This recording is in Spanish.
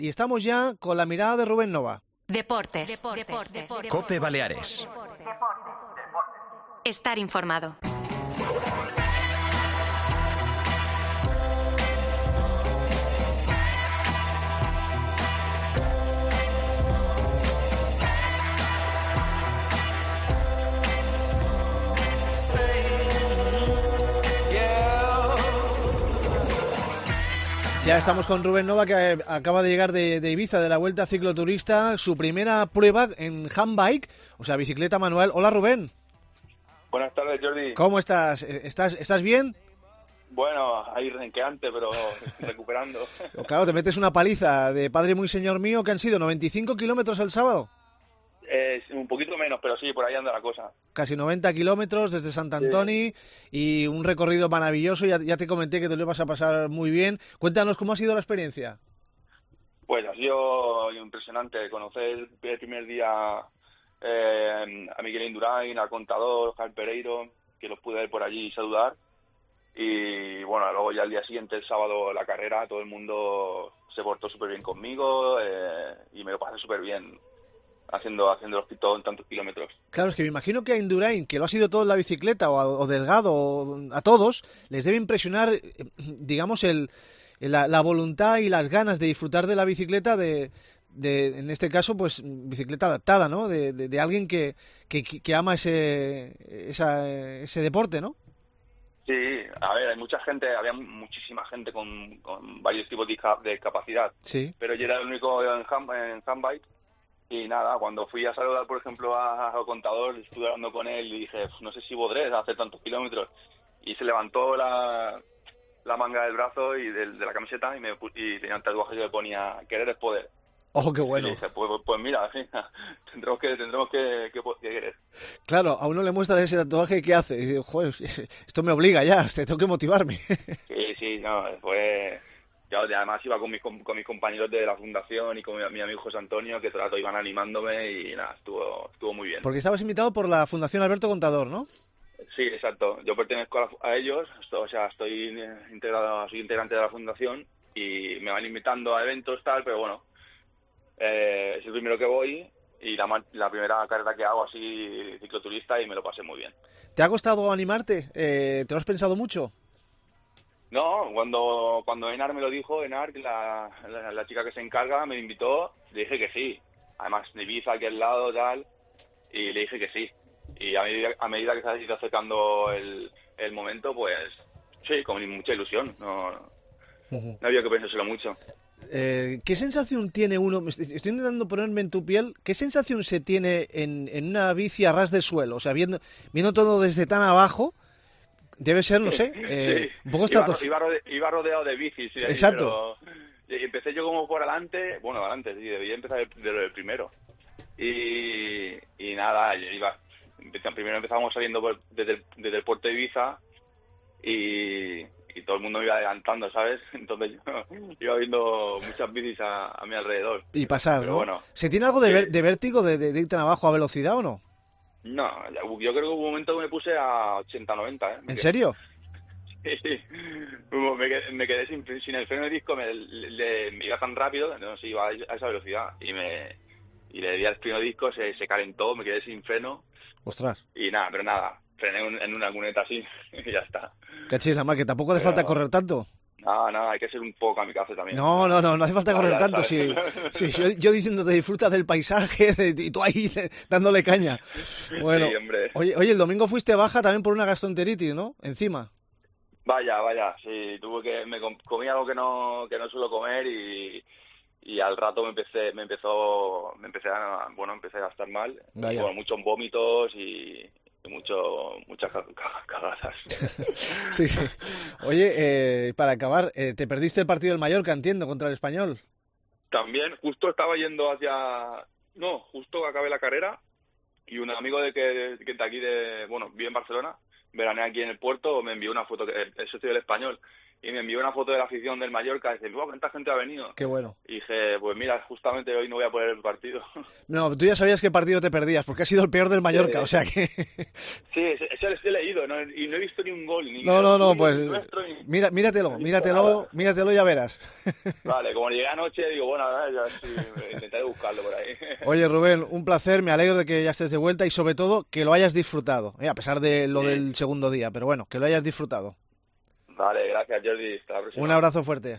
y estamos ya con la mirada de Rubén Nova. Deportes. COPE Baleares. Estar informado. Ya estamos con Rubén Nova, que acaba de llegar de Ibiza, de la Vuelta Cicloturista, su primera prueba en handbike, o sea, bicicleta manual. Hola, Rubén. Buenas tardes, Jordi. ¿Cómo estás? ¿Estás bien? Bueno, ahí renqueante, pero recuperando. Claro, te metes una paliza de padre muy señor mío, que han sido 95 kilómetros el sábado. Un poquito menos, pero sí, por ahí anda la cosa. Casi 90 kilómetros desde Sant Antoni, y un recorrido maravilloso. Ya te comenté que te lo ibas a pasar muy bien. Cuéntanos cómo ha sido la experiencia. Pues ha sido impresionante conocer el primer día a Miguel Indurain, al Contador, Jaime Pereiro, que los pude ver por allí y saludar. Y bueno, luego ya el día siguiente, el sábado, la carrera, todo el mundo se portó súper bien conmigo y me lo pasé súper bien haciendo los todo en tantos kilómetros. Claro, es que me imagino que a Indurain, que lo ha sido todo en la bicicleta, o Delgado, o a todos, les debe impresionar, digamos, la voluntad y las ganas de disfrutar de la bicicleta, en este caso, pues bicicleta adaptada, ¿no? De alguien que ama ese deporte, ¿no? Sí, a ver, había muchísima gente con varios tipos de discapacidad. Sí. Pero yo era el único en handbike. Y nada, cuando fui a saludar, por ejemplo, al Contador, estuve hablando con él y dije, no sé si podré hacer tantos kilómetros. Y se levantó la manga del brazo y de la camiseta y tenía un tatuaje que le ponía "Querer es poder". ¡Oh, qué bueno! Y dije, pues mira, tendremos que querer. Claro, a uno le muestran ese tatuaje y ¿qué hace? Y digo, joder, esto me obliga ya, tengo que motivarme. Sí, no, fue... Yo además iba con mis compañeros de la fundación y con mi amigo José Antonio, que todo el rato iban animándome y nada, estuvo muy bien. Porque estabas invitado por la Fundación Alberto Contador, ¿no? Sí, exacto. Yo pertenezco a ellos, o sea, soy integrante de la fundación y me van invitando a eventos, tal, pero bueno, es el primero que voy y la primera carrera que hago así cicloturista y me lo pasé muy bien. ¿Te ha costado animarte? ¿Te lo has pensado mucho? No, cuando Enar me lo dijo, Enar, la chica que se encarga, me invitó, le dije que sí. Además, de Ibiza aquí al lado, tal, y le dije que sí. Y a medida que se ha ido acercando el momento, pues sí, con mucha ilusión. No había que pensárselo mucho. ¿Qué sensación tiene uno? Estoy intentando ponerme en tu piel. ¿Qué sensación se tiene en una bici a ras de suelo? O sea, viendo todo desde tan abajo. Debe ser, no sé, sí. Un poco iba rodeado de bicis. Sí, exacto. Pero empecé yo como por adelante, sí, debía empezar del primero. Y nada, primero empezábamos saliendo desde el puerto de Ibiza y todo el mundo me iba adelantando, ¿sabes? Entonces yo iba viendo muchas bicis a mi alrededor. Y pasar, pero ¿no? Bueno, ¿Se tiene algo de vértigo de ir tan abajo a velocidad o no? No, yo creo que hubo un momento que me puse a 80-90, ¿eh? ¿En serio? Sí. Me quedé sin el freno de disco, me iba tan rápido, no sé, iba a esa velocidad y le di al freno de disco, se calentó, me quedé sin freno. Ostras. Y nada, frené en una cuneta así y ya está. Cachis, la más que tampoco hace falta correr tanto. No, hay que ser un poco kamikaze también. No hace falta correr tanto. Sí, yo diciéndote disfrutas del paisaje y tú ahí dándole caña. Bueno, sí, hombre. Oye, el domingo fuiste baja también por una gastroenteritis, ¿no? Encima. Vaya, sí, me comí algo que no suelo comer y al rato empecé a estar mal. Bueno, muchos vómitos y muchas cagadas. Sí. Oye, para acabar, te perdiste el partido del Mallorca, entiendo, contra el Español. También, justo estaba yendo justo acabé la carrera y un amigo que de aquí vive en Barcelona, veranea aquí en el puerto, me envió una foto, que es socio del Español, y me envió una foto de la afición del Mallorca, y dice, wow, ¿cuánta gente ha venido? Qué bueno. Y dije, pues mira, justamente hoy no voy a poner el partido. No, tú ya sabías qué partido te perdías, porque ha sido el peor del Mallorca, Sí. o sea que... Sí, eso lo he leído, ¿no? Y no he visto ni un gol. Ni No, pues míratelo. míratelo y ya verás. Vale, como llegué anoche, digo, bueno, ya sí, intentaré buscarlo por ahí. Oye, Rubén, un placer, me alegro de que ya estés de vuelta y sobre todo que lo hayas disfrutado, a pesar de lo del segundo día, pero bueno, que lo hayas disfrutado. Vale, gracias, Jordi. Hasta la próxima. Un abrazo fuerte.